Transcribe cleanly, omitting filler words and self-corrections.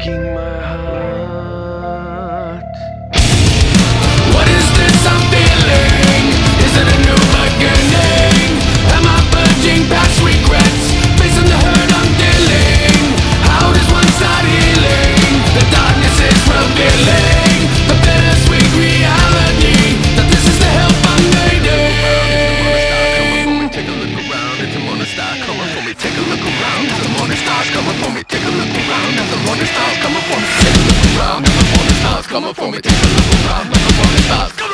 breaking my heart. What is this I'm feeling? Is it a new beginning? Am I purging past regrets? Facing the hurt I'm dealing? How does one start healing? The darkness is revealing the bittersweet reality that this is the help I'm needing. Take a look around, it's a morning star coming for me. Take a look around, it's a morning star's coming for me. Take a look around, it's a morning star's coming for me. Take a look around, it's a morning star's coming for me. Take a look around, it's a morning star's coming.